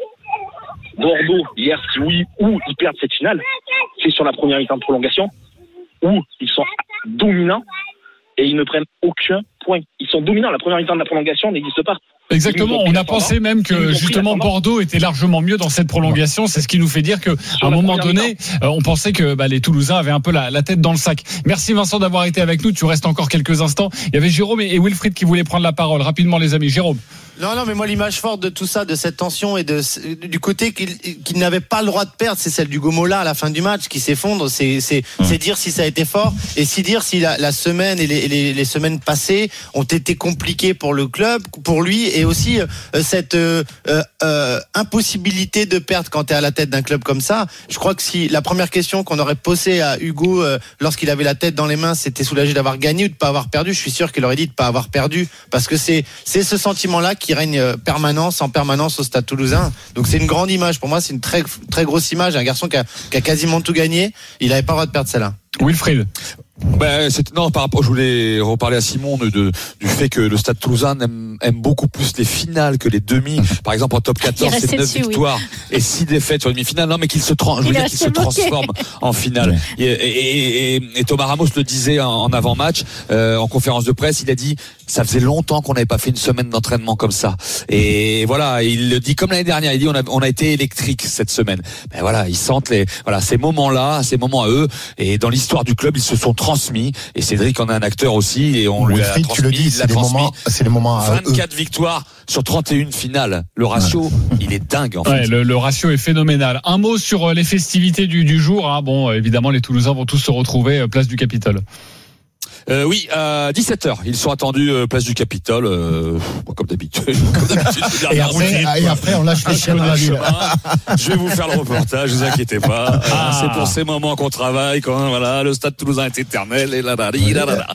Bordeaux, hier, si oui, ou ils perdent cette finale, c'est sur la première mi-temps de prolongation, où ils sont dominants et ils ne prennent aucun point. Ils sont dominants, la première mi-temps de la prolongation n'existe pas. Exactement, on a pensé même que justement Bordeaux était largement mieux dans cette prolongation, c'est ce qui nous fait dire qu'à un moment donné, on pensait que les Toulousains avaient un peu la tête dans le sac. Merci Vincent d'avoir été avec nous, tu restes encore quelques instants. Il y avait Jérôme et Wilfried qui voulaient prendre la parole. Rapidement les amis, Jérôme. Non, mais moi l'image forte de tout ça, de cette tension et du côté qu'il n'avait pas le droit de perdre, c'est celle du Gomola à la fin du match qui s'effondre. C'est dire si ça a été fort et dire si la semaine et les semaines passées ont été compliquées pour le club, pour lui, et aussi cette impossibilité de perdre quand tu es à la tête d'un club comme ça. Je crois que si la première question qu'on aurait posée à Hugo lorsqu'il avait la tête dans les mains, c'était soulagé d'avoir gagné ou de pas avoir perdu, je suis sûr qu'il aurait dit de pas avoir perdu, parce que c'est ce sentiment-là qui règne en permanence au Stade Toulousain. Donc c'est une grande image pour moi, c'est une très très grosse image. Un garçon qui a quasiment tout gagné, il n'avait pas le droit de perdre celle-là. Wilfried. Par rapport, je voulais reparler à Simon du fait que le Stade Toulousain aime beaucoup plus les finales que les demi. Par exemple, en top 14, c'est 9 victoires et 6 défaites sur une demi-finale. Non, mais qu'il se transforme en finale. Et Thomas Ramos le disait en avant-match, en conférence de presse, il a dit, ça faisait longtemps qu'on n'avait pas fait une semaine d'entraînement comme ça. Et voilà, il le dit comme l'année dernière, il dit, on a été électrique cette semaine. Mais voilà, ils sentent ces moments-là, ces moments à eux. Et dans l'histoire du club, ils se sont transmis, et Cédric en est un acteur aussi, et on lui a transmis, tu le dis, c'est les moments 24 victoires sur 31 finales. Le ratio, il est dingue en fait. Le ratio est phénoménal. Un mot sur les festivités du jour. Bon, évidemment, les Toulousains vont tous se retrouver place du Capitole. Oui, à 17h, ils sont attendus place du Capitole, comme d'habitude. Et après, on lâche les chiens dans la ville. Je vais vous faire le reportage, ne vous inquiétez pas. C'est pour ces moments qu'on travaille, quand le Stade Toulousain est éternel, et là. Il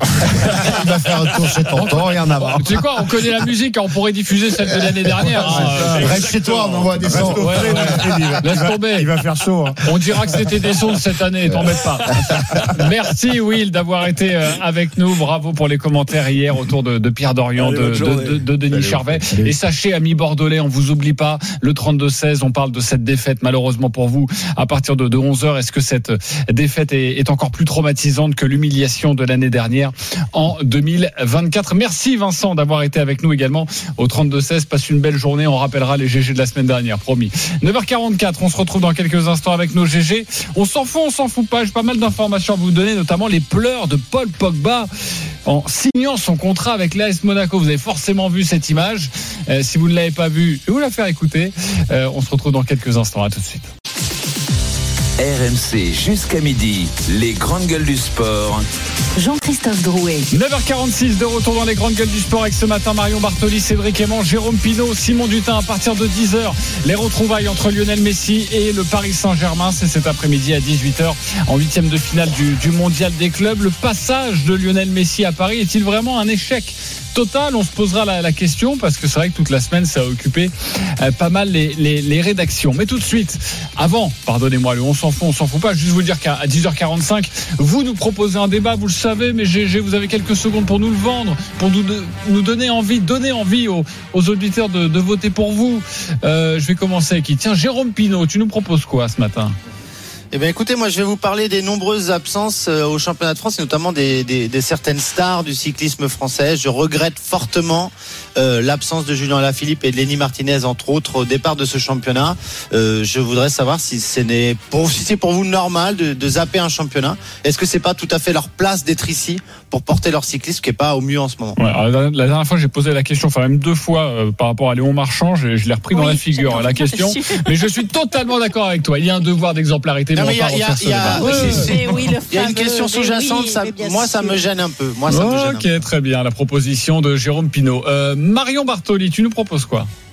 va faire un tour chez tonton, rien à voir. Tu sais quoi, on connaît la musique, on pourrait diffuser celle de l'année dernière. Reste chez toi, on envoie des sons. Laisse tomber. Il va faire chaud. On dira que c'était des sons de cette année, t'embête pas. Merci Will d'avoir été avec nous, bravo pour les commentaires hier autour de Pierre Dorian, de Denis Charvet. Et sachez, amis bordelais, on vous oublie pas, le 32-16, on parle de cette défaite malheureusement pour vous à partir de 11h. Est-ce que cette défaite est encore plus traumatisante que l'humiliation de l'année dernière en 2024? Merci Vincent d'avoir été avec nous également au 32-16. Passe une belle journée, on rappellera les GG de la semaine dernière, promis. 9h44, on se retrouve dans quelques instants avec nos GG. On s'en fout pas, j'ai pas mal d'informations à vous donner, notamment les pleurs de Paul Pogba en signant son contrat avec l'AS Monaco. Vous avez forcément vu cette image. Si vous ne l'avez pas vue, je vais vous la faire écouter. On se retrouve dans quelques instants. À tout de suite. RMC jusqu'à midi, les grandes gueules du sport. Jean-Christophe Drouet. 9h46 de retour dans les grandes gueules du sport avec ce matin Marion Bartoli, Cédric Aimant, Jérôme Pinault, Simon Dutin. À partir de 10h, les retrouvailles entre Lionel Messi et le Paris Saint-Germain. C'est cet après-midi à 18h en 8e de finale du mondial des clubs. Le passage de Lionel Messi à Paris est-il vraiment un échec total? On se posera la question parce que c'est vrai que toute la semaine ça a occupé pas mal les rédactions. Mais tout de suite, pardonnez-moi, on s'en fout pas, juste vous dire qu'à 10h45 vous nous proposez un débat, vous le savez, mais vous avez quelques secondes pour nous le vendre, pour nous donner envie aux auditeurs de voter pour vous. Je vais commencer avec qui? Tiens, Jérôme Pinault, tu nous proposes quoi ce matin? Eh bien, écoutez, moi, je vais vous parler des nombreuses absences au championnat de France et notamment des certaines stars du cyclisme français. Je regrette fortement l'absence de Julien Alaphilippe et de Lenny Martinez, entre autres, au départ de ce championnat. Je voudrais savoir si c'est pour vous normal de zapper un championnat. Est-ce que c'est pas tout à fait leur place d'être ici pour porter leur cyclisme, qui est pas au mieux en ce moment? La dernière fois, j'ai posé la question, même 2 fois par rapport à Léon Marchand. Je l'ai repris dans la figure, la question. Mais je suis totalement d'accord avec toi. Il y a un devoir d'exemplarité. Il y a une question sous-jacente, ça me gêne un peu. Ok, très bien, la proposition de Jérôme Pinault. Marion Bartoli, tu nous proposes quoi?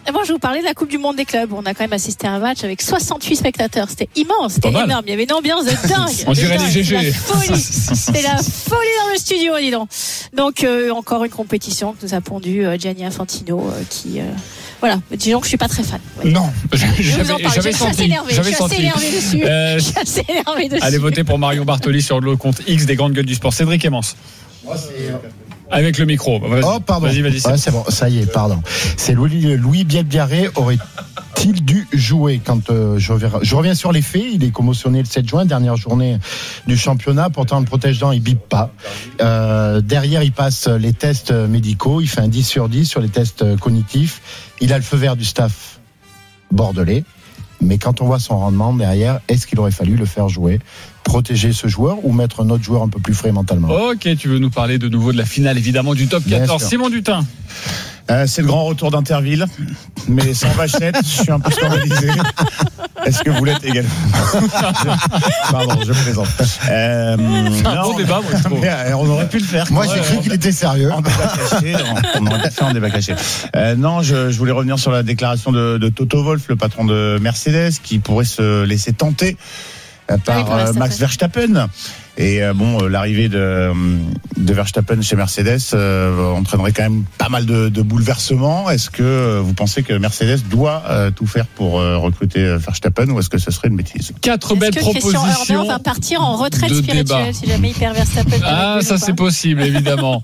Et moi, je vous parlais de la Coupe du Monde des clubs. On a quand même assisté à un match avec 68 spectateurs. C'était immense, c'était énorme. Il y avait une ambiance de dingue. On dirait les GG. C'était la folie dans le studio, dis donc. Donc, encore une compétition que nous a pondu Gianni Infantino, qui... Voilà, disons que je suis pas très fan. Ouais. Non, j'avais senti. Je suis assez énervé dessus. Allez voter pour Marion Bartoli sur le compte X des Grandes Gueules du Sport. Cédric Emmens. Moi, c'est... Avec le micro. Vas-y. Oh, pardon. Vas-y. Ouais, c'est bon, ça y est, pardon. C'est Louis Bielbiarré aurait-il dû jouer quand je reviens sur les faits. Il est commotionné le 7 juin, dernière journée du championnat. Pourtant, le protège-dents, il bip pas. Derrière, il passe les tests médicaux. Il fait un 10 sur 10 sur les tests cognitifs. Il a le feu vert du staff bordelais. Mais quand on voit son rendement derrière, est-ce qu'il aurait fallu le faire jouer, protéger ce joueur ou mettre un autre joueur un peu plus frais mentalement? Ok, tu veux nous parler de nouveau de la finale, évidemment, du top 14. Simon Dutin. C'est le grand retour d'Interville, mais sans Vachette, je suis un peu scandalisé. Est-ce que vous l'êtes également? Pardon, je plaisante. C'est un bon débat, moi, je trouve. On aurait pu le faire. Moi, j'ai cru qu'il était sérieux. En débat caché, on aurait pu le faire en débat caché. Non, je voulais revenir sur la déclaration de Toto Wolff, le patron de Mercedes, qui pourrait se laisser tenter par Max Verstappen. Et l'arrivée de Verstappen chez Mercedes entraînerait quand même pas mal de bouleversements. Est-ce que vous pensez que Mercedes doit tout faire pour recruter Verstappen, ou est-ce que ce serait une bêtise? 4 belles propositions. Christian Horner va partir en retraite spirituelle si jamais il perd Verstappen. Ah, ça c'est possible, évidemment.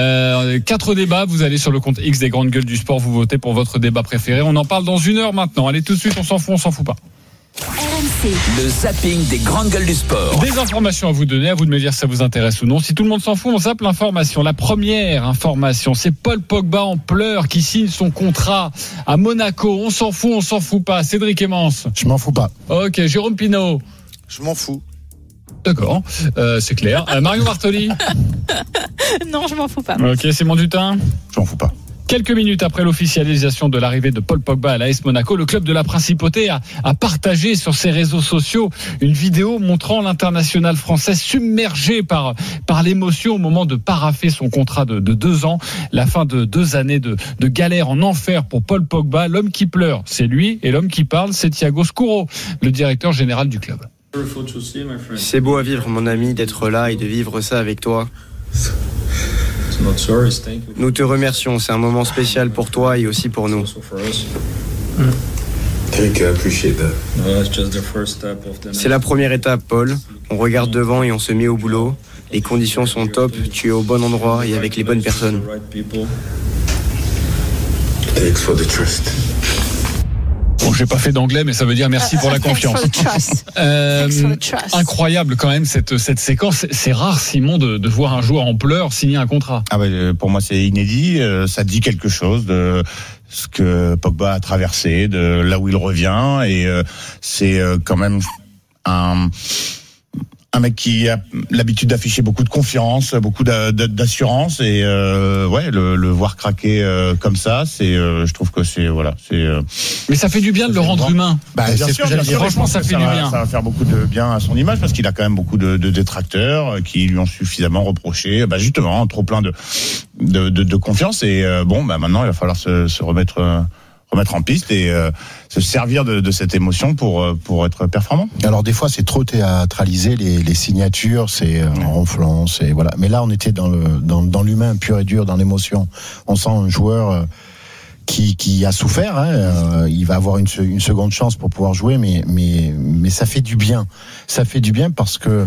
4 débats, vous allez sur le compte X des Grandes Gueules du Sport, vous votez pour votre débat préféré. On en parle dans 1 heure maintenant. Allez, tout de suite, on s'en fout pas. RMC, le zapping des Grandes Gueules du Sport. Des informations à vous donner, à vous de me dire si ça vous intéresse ou non. Si tout le monde s'en fout, on zappe l'information. La première information, c'est Paul Pogba en pleurs qui signe son contrat à Monaco. On s'en fout pas. Cédric Emmens. Je m'en fous pas. Ok, Jérôme Pinault. Je m'en fous. D'accord, c'est clair. Marion Bartoli. Non, je m'en fous pas. Ok, Simon Dutin. Je m'en fous pas. Quelques minutes après l'officialisation de l'arrivée de Paul Pogba à l'AS Monaco, le club de la Principauté a partagé sur ses réseaux sociaux une vidéo montrant l'international français submergé par l'émotion au moment de parapher son contrat de 2 ans. La fin de 2 années de galère en enfer pour Paul Pogba. L'homme qui pleure, c'est lui, et l'homme qui parle, c'est Thiago Scuro, le directeur général du club. C'est beau à vivre, mon ami, d'être là et de vivre ça avec toi. Nous te remercions, c'est un moment spécial pour toi et aussi pour nous. C'est la première étape, Paul. On regarde devant et on se met au boulot. Les conditions sont top, tu es au bon endroit et avec les bonnes personnes. Bon, j'ai pas fait d'anglais, mais ça veut dire merci pour la confiance. Incroyable quand même cette séquence. C'est rare, Simon, de voir un joueur en pleurs signer un contrat. Ah pour moi, c'est inédit. Ça dit quelque chose de ce que Pogba a traversé, de là où il revient, et c'est quand même un mec qui a l'habitude d'afficher beaucoup de confiance, beaucoup d'assurance, et le voir craquer comme ça, je trouve que c'est. Mais ça fait du bien de le rendre humain. Bien sûr, franchement, ça fait du bien. Ça va faire beaucoup de bien à son image, parce qu'il a quand même beaucoup de détracteurs qui lui ont suffisamment reproché, justement, trop plein de confiance, et maintenant il va falloir se remettre en piste et se servir de cette émotion pour être performant. Alors des fois c'est trop théâtralisé, les signatures, c'est ronflant, c'est voilà. Mais là on était dans l'humain pur et dur, dans l'émotion. On sent un joueur qui a souffert. Il va avoir une seconde chance pour pouvoir jouer, mais ça fait du bien. Ça fait du bien parce que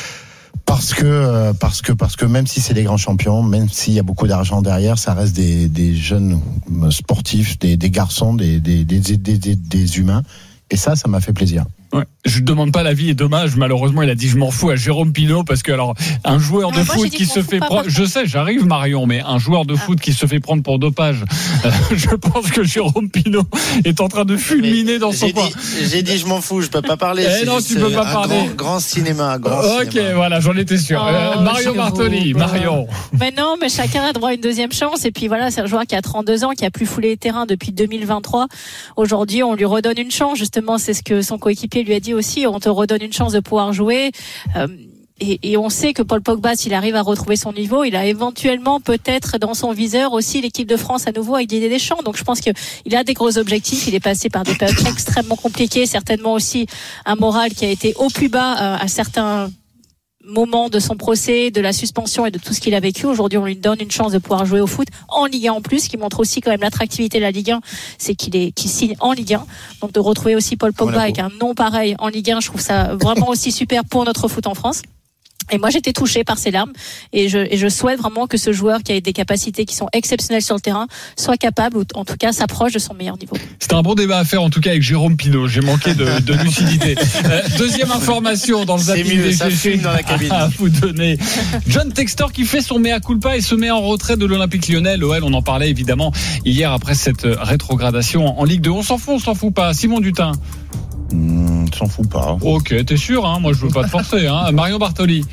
même si c'est des grands champions, même s'il y a beaucoup d'argent derrière, ça reste des jeunes sportifs, des garçons, des humains. Et ça m'a fait plaisir. Ouais. Je ne demande pas l'avis, et dommage, malheureusement il a dit je m'en fous à Jérôme Pinault, parce que alors un joueur de foot qui se fait prendre, je sais, j'arrive Marion, mais un joueur de foot qui se fait prendre pour dopage, je pense que Jérôme Pinault est en train de fulminer dans son coin. J'ai dit je m'en fous, je peux pas parler. Non, tu peux pas parler. Grand cinéma. Ok, voilà, j'en étais sûr. Marion Bartoli, Marion. Mais non, mais chacun a droit à une deuxième chance, et puis voilà, c'est un joueur qui a 32 ans, qui a plus foulé les terrains depuis 2023. Aujourd'hui, on lui redonne une chance, justement, c'est ce que son coéquipier lui a dit aussi, on te redonne une chance de pouvoir jouer. Et on sait que Paul Pogba, s'il arrive à retrouver son niveau, il a éventuellement peut-être dans son viseur aussi l'équipe de France à nouveau avec Didier Deschamps. Donc je pense qu'il a des gros objectifs. Il est passé par des périodes extrêmement compliquées, certainement aussi un moral qui a été au plus bas à certains moment de son procès, de la suspension et de tout ce qu'il a vécu. Aujourd'hui, on lui donne une chance de pouvoir jouer au foot en Ligue 1 en plus, qui montre aussi quand même l'attractivité de la Ligue 1, c'est qu'il signe en Ligue 1. Donc de retrouver aussi Paul Pogba avec un nom pareil en Ligue 1, je trouve ça vraiment aussi super pour notre foot en France. Et moi, j'étais touchée par ces larmes et je souhaite vraiment que ce joueur qui a des capacités qui sont exceptionnelles sur le terrain soit capable, ou en tout cas s'approche de son meilleur niveau. C'était un bon débat à faire en tout cas avec Jérôme Pinault. J'ai manqué de lucidité. Deuxième information dans le zapping des GG dans la cabine. à vous donner. John Textor qui fait son mea culpa et se met en retrait de l'Olympique Lyonnais. L'OL, on en parlait évidemment hier après cette rétrogradation en Ligue 2. On s'en fout pas. Simon Dutin. S'en fout pas. Ok, t'es sûr, hein? Moi je veux pas te forcer. Marion Bartoli.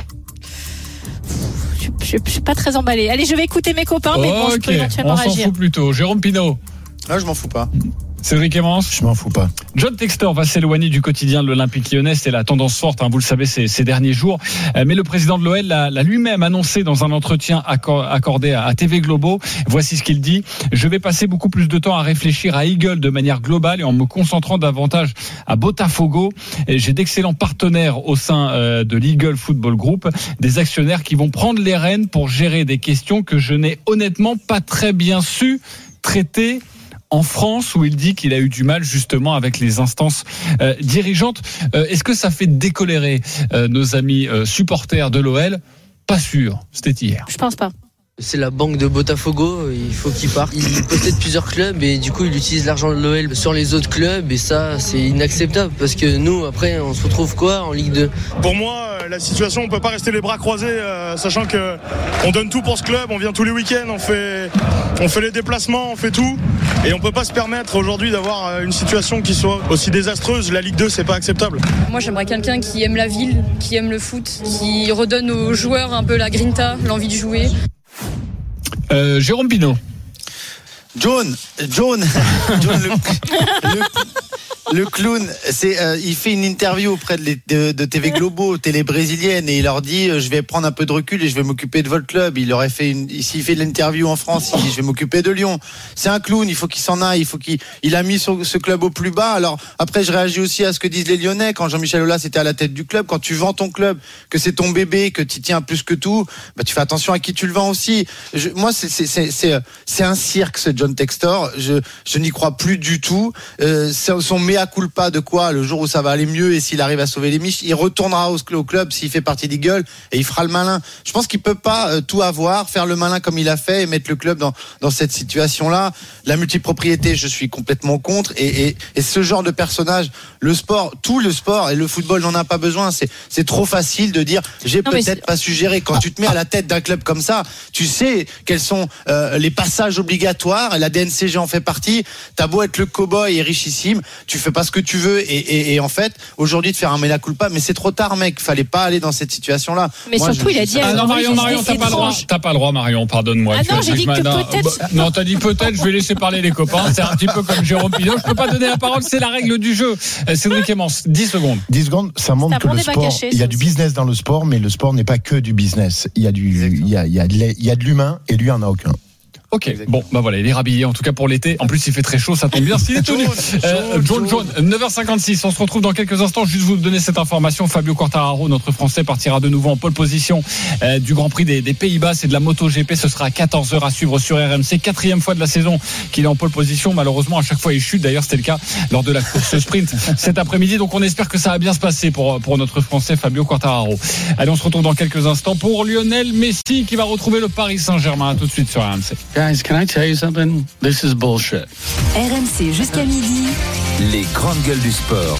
Je suis pas très emballé. Allez, je vais écouter mes copains, mais bon, je peux éventuellement réagir. On s'en fout plutôt. Jérôme Pinault. Je m'en fous pas. Cédric Emmans. Je m'en fous pas. John Textor va s'éloigner du quotidien de l'Olympique Lyonnais. C'est la tendance forte, vous le savez, ces derniers jours. Mais le président de l'OL l'a lui-même annoncé dans un entretien accordé à TV Globo. Voici ce qu'il dit. Je vais passer beaucoup plus de temps à réfléchir à Eagle de manière globale et en me concentrant davantage à Botafogo. Et j'ai d'excellents partenaires au sein de l'Eagle Football Group, des actionnaires qui vont prendre les rênes pour gérer des questions que je n'ai honnêtement pas très bien su traiter en France, où il dit qu'il a eu du mal justement avec les instances dirigeantes. Est-ce que ça fait décolérer nos amis supporters de l'OL? Pas sûr, c'était hier. Je pense pas. C'est la banque de Botafogo, il faut qu'il parte. Il possède plusieurs clubs et du coup il utilise l'argent de l'OL sur les autres clubs et ça c'est inacceptable parce que nous après on se retrouve quoi en Ligue 2? Pour moi la situation on peut pas rester les bras croisés sachant que on donne tout pour ce club, on vient tous les week-ends, on fait les déplacements, on fait tout et on peut pas se permettre aujourd'hui d'avoir une situation qui soit aussi désastreuse. La Ligue 2 c'est pas acceptable. Moi j'aimerais quelqu'un qui aime la ville, qui aime le foot, qui redonne aux joueurs un peu la grinta, l'envie de jouer. Jérôme Pinault. John le clown, il fait une interview auprès de TV Globo, télé brésilienne, et il leur dit je vais prendre un peu de recul et je vais m'occuper de votre club. Il aurait fait s'il fait de l'interview en France, il dit je vais m'occuper de Lyon. C'est un clown, il faut qu'il s'en aille, il a mis ce club au plus bas. Alors après je réagis aussi à ce que disent les Lyonnais quand Jean-Michel Aulas était à la tête du club. Quand tu vends ton club, que c'est ton bébé, que tu tiens plus que tout, tu fais attention à qui tu le vends aussi. Moi c'est un cirque ce John Textor. Je n'y crois plus du tout. Son mea culpa de quoi, le jour où ça va aller mieux et s'il arrive à sauver les miches, il retournera au club s'il fait partie d'Eagle et il fera le malin. Je pense qu'il peut pas tout avoir, faire le malin comme il a fait et mettre le club dans cette situation-là. La multipropriété, je suis complètement contre et ce genre de personnage, tout le sport et le football n'en a pas besoin. C'est trop facile de dire j'ai peut-être pas su gérer. Quand tu te mets à la tête d'un club comme ça, tu sais quels sont les passages obligatoires. La DNCG en fait partie. T'as beau être le cow-boy et richissime, tu fais pas ce que tu veux et en fait aujourd'hui de faire un mea culpa, mais c'est trop tard mec, fallait pas aller dans cette situation là. Mais moi, surtout il a dit non Marion t'as pas le droit Marion, pardonne-moi. Non, j'ai dit que peut-être. Non, t'as dit peut-être, je vais laisser parler les copains, c'est un petit peu comme Jérôme Pinault, je peux pas donner la parole, c'est la règle du jeu. Cédric Emmans, 10 secondes, ça montre que le sport, il y a du business dans le sport, mais le sport n'est pas que du business, il y a de l'humain et lui en a aucun. Ok, bon, voilà, il est rhabillé en tout cas pour l'été. En plus, il fait très chaud, ça tombe bien. S'il est tenu. John, 9h56. On se retrouve dans quelques instants. Juste vous donner cette information. Fabio Quartararo, notre Français, partira de nouveau en pole position du Grand Prix des Pays-Bas. C'est de la MotoGP. Ce sera à 14h à suivre sur RMC. 4e fois de la saison qu'il est en pole position. Malheureusement, à chaque fois, il chute. D'ailleurs, c'était le cas lors de la course sprint cet après-midi. Donc, on espère que ça va bien se passer pour notre Français Fabio Quartararo. Allez, on se retrouve dans quelques instants pour Lionel Messi qui va retrouver le Paris Saint-Germain. À tout de suite sur RMC. Guys, can I tell you something? This is bullshit. RMC jusqu'à midi. Les grandes gueules du sport.